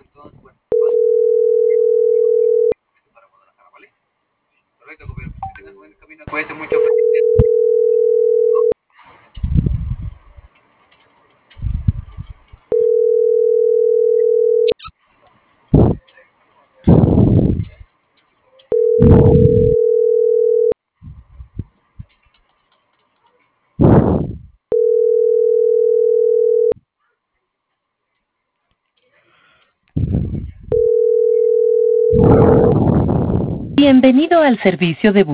Entonces, bueno, para Guadalajara, ¿vale? Perfecto, compañero. Que tengas buen camino. Cuídate mucho. Bienvenido al servicio de